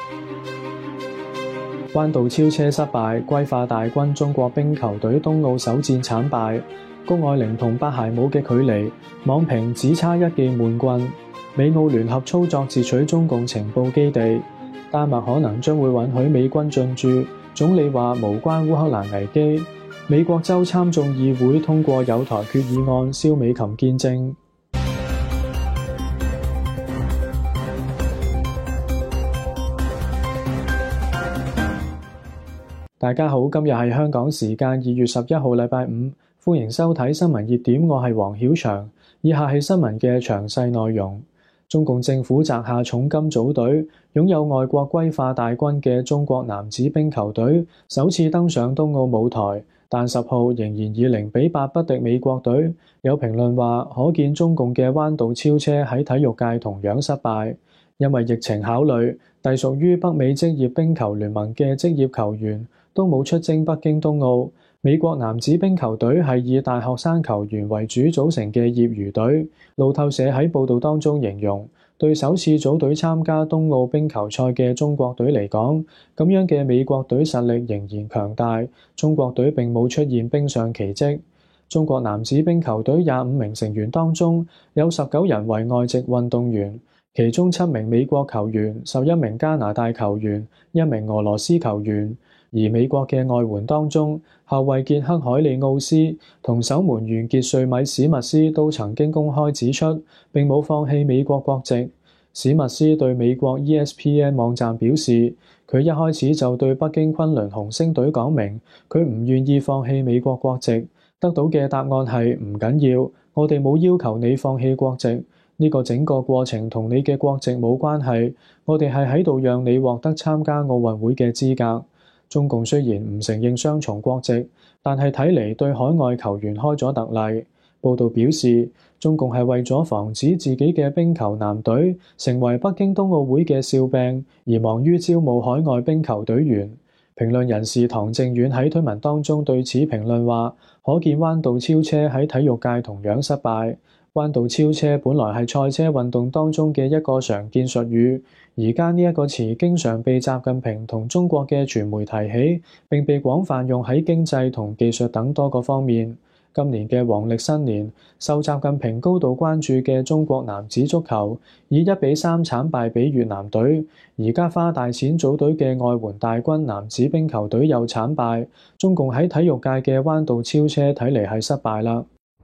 彎道超車失敗，歸化大軍中國冰球隊東奧首戰慘敗。谷愛凌同八鞋舞嘅距離，網評只差一記悶棍。美澳聯合操作截取中共情報基地，丹麥可能將會允許美軍進駐。總理話無關烏克蘭危機。美國州參眾議會通過有台決議案，蕭美琴見證。大家好，今日係香港時間2月11號禮拜五，歡迎收睇新聞熱點，我係黃曉翔。以下係新聞嘅詳細內容。中共政府擲下重金組隊，擁有外國歸化大軍嘅中國男子冰球隊首次登上東奧舞台，但10號仍然以0-8不敵美國隊。有評論話，可見中共嘅彎道超車喺體育界同樣失敗。因為疫情考慮，隸屬於北美職業冰球聯盟嘅職業球員都冇出征北京冬奧。美國男子冰球隊係以大學生球員為主組成嘅業餘隊。路透社喺報導當中形容，對首次組隊參加冬奧冰球賽嘅中國隊嚟講，咁樣嘅美國隊實力仍然強大。中國隊並冇出現冰上奇蹟。中國男子冰球隊25名成員當中，有19人為外籍運動員，其中7名美國球員、11名加拿大球員、1名俄羅斯球員。而美國嘅外援當中，後衛傑克海利奧斯同守門員傑瑞米史密斯都曾經公開指出，並冇放棄美國國籍。史密斯對美國 ESPN 網站表示，佢一開始就對北京崑崙紅星隊講明，佢唔願意放棄美國國籍。得到嘅答案係唔緊要，我哋冇要求你放棄國籍，呢個整個過程同你嘅國籍冇關係，我哋係喺度讓你獲得參加奧運會嘅資格。中共雖然唔承認雙重國籍，但係睇嚟對海外球員開咗特例。報道表示，中共係為咗防止自己嘅冰球男隊成為北京冬奧會嘅笑柄，而忙於招募海外冰球隊員。評論人士唐正遠喺推文當中對此評論話，可見彎道超車喺體育界同樣失敗。彎道超車本來係賽車運動當中嘅一個常見術語，而家呢一個詞經常被習近平同中國嘅傳媒提起，並被廣泛用喺經濟同技術等多個方面。今年嘅黃曆新年，受習近平高度關注嘅中國男子足球以1-3慘敗俾越南隊，而家花大錢組隊嘅外援大軍男子冰球隊又慘敗，中共喺體育界嘅彎道超車睇嚟係失敗啦。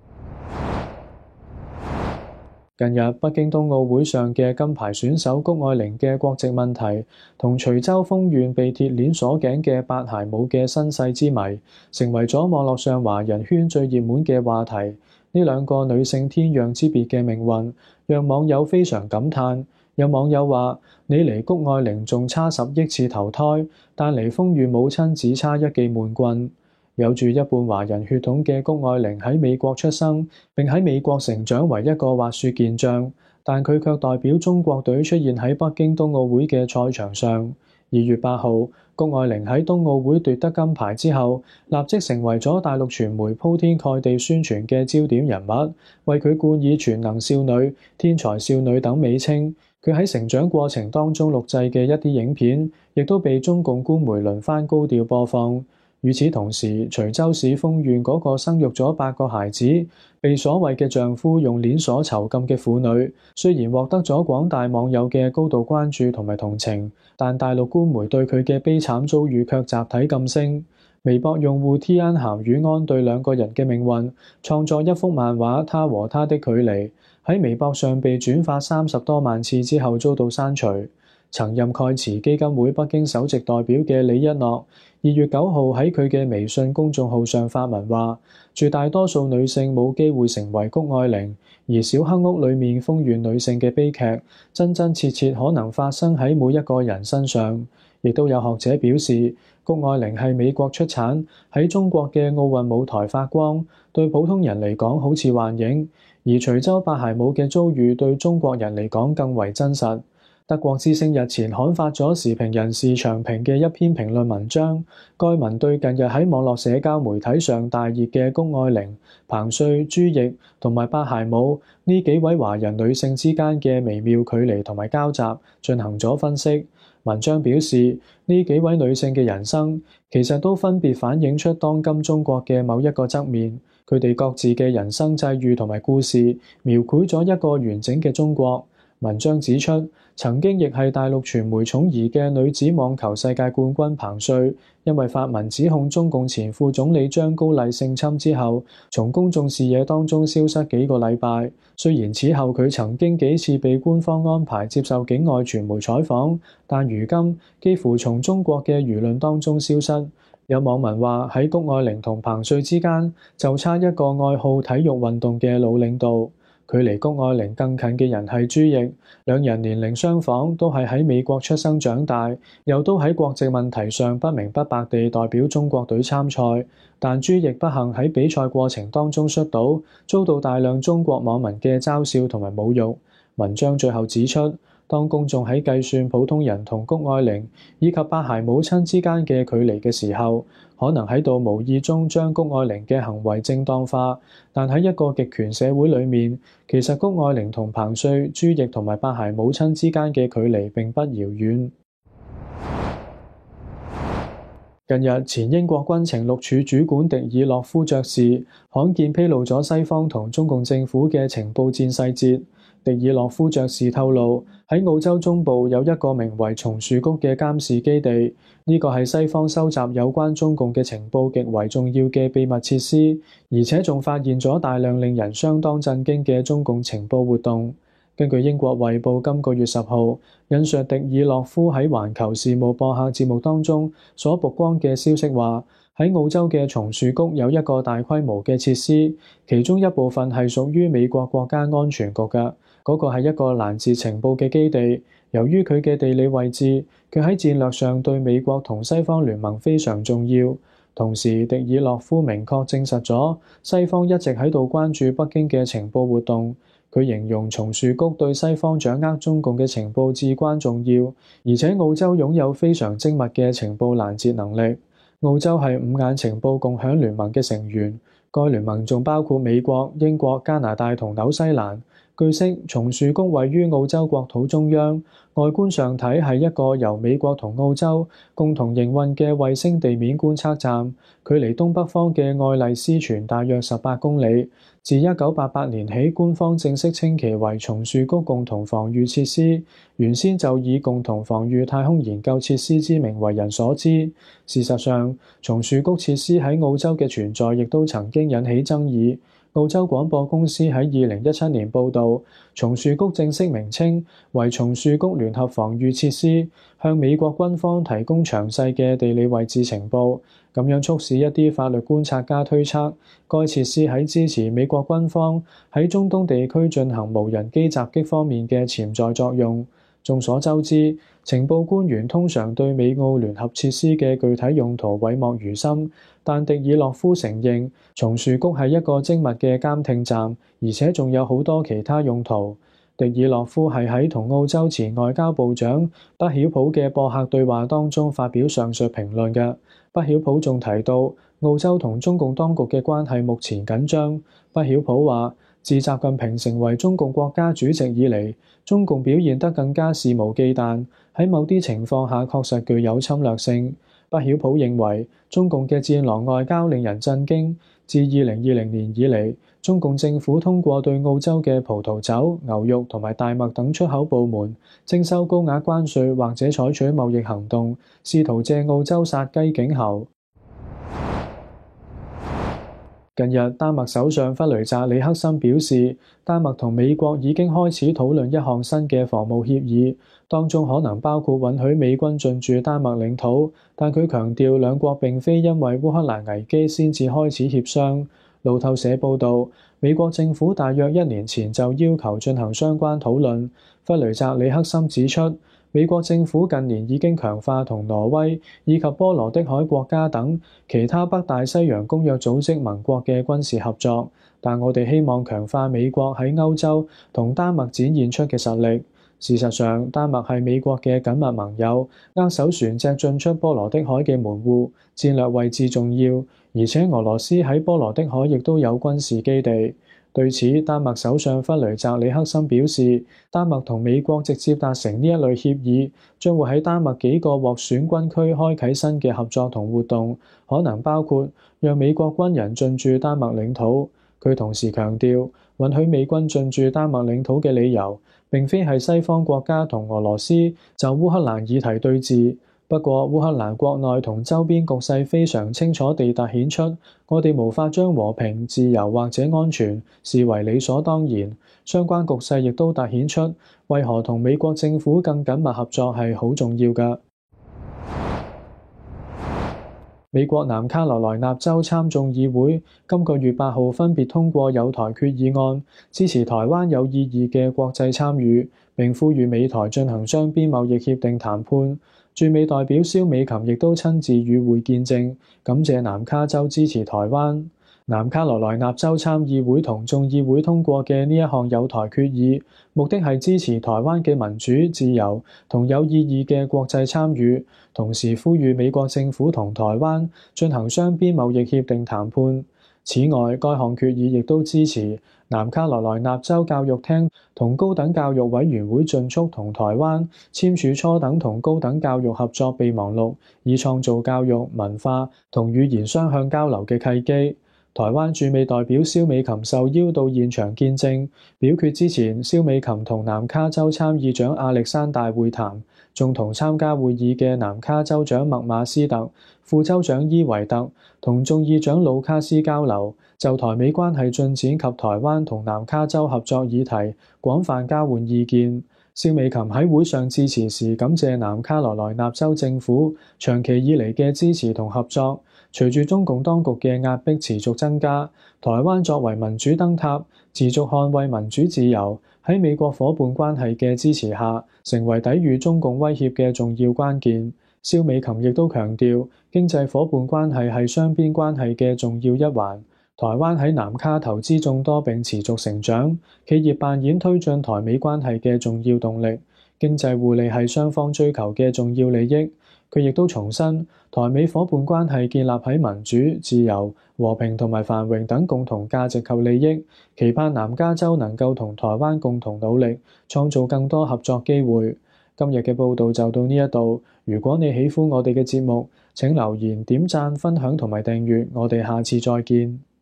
近日，北京冬奧會上嘅金牌選手谷愛凌嘅國籍問題，同徐州豐縣被鐵鏈鎖頸嘅八鞋舞嘅身世之謎，成為咗網絡上華人圈最熱門嘅話題。呢兩個女性天壤之別嘅命運，讓網友非常感嘆。有網友話：你離谷愛凌仲差10億次投胎，但離豐縣母親只差一記悶棍。有住一半華人血統嘅谷愛凌喺美國出生，並喺美國成長為一個滑雪健將，但佢卻代表中國隊出現喺北京冬奧會嘅賽場上。2月8號，谷愛凌喺冬奧會奪得金牌之後，立即成為咗大陸傳媒鋪天蓋地宣傳嘅焦點人物，為佢冠以全能少女、天才少女等美稱。佢喺成長過程當中錄製嘅一啲影片，亦都被中共官媒輪番高調播放。與此同時，徐州市豐縣嗰個生育咗8個孩子，被所謂嘅丈夫用鏈鎖囚禁嘅婦女，雖然獲得咗廣大網友嘅高度關注同埋同情，但大陸官媒對佢嘅悲慘遭遇卻集體噤聲。微博用戶 Tian 鹹魚安對兩個人嘅命運創作一幅漫畫《他和他的距離》，喺微博上被轉發30多萬次之後遭到刪除。曾任蓋茨基金會北京首席代表嘅李一諾2月9號喺佢嘅微信公眾號上發文話，絕大多數女性冇機會成為谷愛凌，而小黑屋裏面豐縣女性嘅悲劇真真切切可能發生喺每一個人身上。亦都有學者表示，谷愛凌係美國出產，喺中國嘅奧運舞台發光，對普通人嚟講好似幻影，而徐州八鞋舞嘅遭遇對中國人嚟講更為真實。德國之聲日前刊發咗時評人士長評嘅一篇評論文章，該文對近日喺網絡社交媒體上大熱嘅谷愛凌、彭帥、朱易同埋八鞋舞呢幾位華人女性之間嘅微妙距離同埋交集進行咗分析。 文章表示，呢幾位女性嘅人生其實都分別反映出當今中國嘅某一個側面，佢哋各自嘅人生際遇同埋故事，描繪咗一個完整嘅中國。文章指出，曾經亦係大陸傳媒寵兒嘅女子網球世界冠軍彭帥，因為發文指控中共前副總理張高麗性侵之後，從公眾視野當中消失幾個禮拜。雖然此後佢曾經幾次被官方安排接受境外傳媒採訪，但如今幾乎從中國嘅輿論當中消失。有網民話，喺谷愛凌同彭帥之間就差一個愛好體育運動嘅老領導。距離谷愛凌更近嘅人係朱易，兩人年齡相仿，都係喺美國出生長大，又都喺國籍問題上不明不白地代表中國隊參賽。但朱易不幸喺比賽過程當中摔倒，遭到大量中國網民嘅嘲笑同埋侮辱。文章最後指出，當公眾喺計算普通人同谷愛凌以及八孩母親之間嘅距離嘅時候，可能喺度無意中將谷愛凌嘅行為正當化。但喺一個極權社會裏面，其實谷愛凌同彭帥、朱易同埋八孩母親之間嘅距離並不遙遠。近日，前英國軍情六處主管迪爾諾夫爵士罕見披露咗西方同中共政府嘅情報戰細節。迪爾諾夫爵士透露，喺澳洲中部有一個名為松樹谷嘅監視基地，呢個係西方收集有關中共嘅情報極為重要嘅秘密設施，而且仲發現咗大量令人相當震驚嘅中共情報活動。根據英國衛報今個月10號引述迪爾諾夫喺環球事務播客節目當中所曝光嘅消息話，喺澳洲嘅松樹谷有一個大規模嘅設施，其中一部分係屬於美國國家安全局嘅。嗰個係一個攔截情報嘅基地，由於佢嘅地理位置，佢喺戰略上對美國同西方聯盟非常重要。同時，迪爾諾夫明確證實咗西方一直喺度關注北京嘅情報活動。佢形容松樹谷對西方掌握中共嘅情報至關重要，而且澳洲擁有非常精密嘅情報攔截能力。澳洲係五眼情報共享聯盟嘅成員，該聯盟仲包括美國、英國、加拿大同紐西蘭。據悉，松樹谷位於澳洲國土中央，外觀上睇係一個由美國同澳洲共同營運嘅衛星地面觀測站，距離東北方嘅愛麗絲泉大約18公里。自1988年起，官方正式稱其為松樹谷共同防禦設施，原先就以共同防禦太空研究設施之名為人所知。事實上，松樹谷設施喺澳洲嘅存在亦都曾經引起爭議。澳洲廣播公司喺2017年報導，松樹谷正式名稱為松樹谷聯合防禦設施，向美國軍方提供詳細嘅地理位置情報，咁樣促使一啲法律觀察家推測，該設施喺支持美國軍方喺中東地區進行無人機襲擊方面嘅潛在作用。眾所周知，情報官員通常對美澳聯合設施嘅具體用途諱莫如深，但迪爾諾夫承認松樹谷係一個精密嘅監聽站，而且仲有好多其他用途。迪爾諾夫係喺同澳洲前外交部長畢曉普嘅播客對話當中發表上述評論嘅。畢曉普仲提到，澳洲同中共當局嘅關係目前緊張。畢曉普話，自習近平成為中共國家主席以嚟，中共表現得更加肆無忌憚，喺某啲情況下確實具有侵略性。畢曉普認為，中共嘅戰狼外交令人震驚。自2020年以嚟，中共政府通過對澳洲嘅葡萄酒、牛肉同埋大麥等出口部門徵收高額關稅，或者採取貿易行動，試圖借澳洲殺雞儆猴。近日，丹麥首相弗雷澤里克森表示，丹麥同美國已經開始討論一項新嘅防務協議，當中可能包括允許美軍進駐丹麥領土，但佢強調兩國並非因為烏克蘭危機先至開始協商。路透社報導，美國政府大約1年前就要求進行相關討論。弗雷澤里克森指出，美國政府近年已經強化同挪威以及波羅的海國家等其他北大西洋公約組織盟國嘅軍事合作，但我哋希望強化美國喺歐洲同丹麥展現出嘅實力。事實上，丹麥係美國嘅緊密盟友，握手船隻進出波羅的海嘅門戶，戰略位置重要，而且俄羅斯喺波羅的海亦都有軍事基地。 對此，丹麥首相弗雷澤里克森表示，丹麥同美國直接達成呢一類協議，將會喺丹麥幾個獲選軍區開啓新嘅合作同活動，可能包括讓美國軍人進駐丹麥領土。佢同時強調，允許美軍進駐丹麥領土嘅理由並非係西方國家同俄羅斯就烏克蘭議題對峙。不過，烏克蘭國內同周邊局勢非常清楚地凸顯出，我哋無法將和平、自由或者安全視為理所當然。相關局勢亦都凸顯出，為何同美國政府更緊密合作係好重要㗎。美國南卡羅來納州參眾議會今個月8號分別通過有台決議案，支持台灣有意義嘅國際參與，並呼籲美台進行雙邊貿易協定談判。駐美代表蕭美琴亦都親自與會見證，感謝南卡州支持台灣。南卡羅來納州參議會同眾議會通過嘅呢一項有台決議，目的係支持台灣嘅民主、自由同有意義嘅國際參與，同時呼籲美國政府同台灣進行雙邊貿易協定談判。此外，該項決議亦都支持南卡羅來納州教育廳同高等教育委員會盡速同台灣簽署初等同高等教育合作備忘錄，以創造教育、文化同語言雙向交流嘅契機。台灣駐美代表蕭美琴受邀到現場見證，表決之前，蕭美琴同南卡州參議長亞歷山大會談，仲同參加會議嘅南卡州長麥馬斯特、副州長伊維特同眾議長魯卡斯交流，就台美關係進展及台灣同南卡州合作議題廣泛交換意見。蕭美琴喺會上致辭時感謝南卡羅來納州政府長期以嚟嘅支持同合作。隨住中共當局嘅壓迫持續增加，台灣作為民主燈塔，持續捍衛民主自由，喺美國伙伴關係嘅支持下，成為抵禦中共威脅嘅重要關鍵。蕭美琴亦都強調，經濟伙伴關係係雙邊關係嘅重要一環。台灣喺南卡投資眾多並持續成長，企業扮演推進台美關係嘅重要動力。經濟互利係雙方追求嘅重要利益。佢亦都重申，台美伙伴關係建立喺民主、自由、和平同埋繁榮等共同價值及利益，期盼南加州能夠同台灣共同努力，創造更多合作機會。今日嘅報導就到呢一度。如果你喜歡我哋嘅節目，請留言、點讚、分享同埋訂閱。我哋下次再見。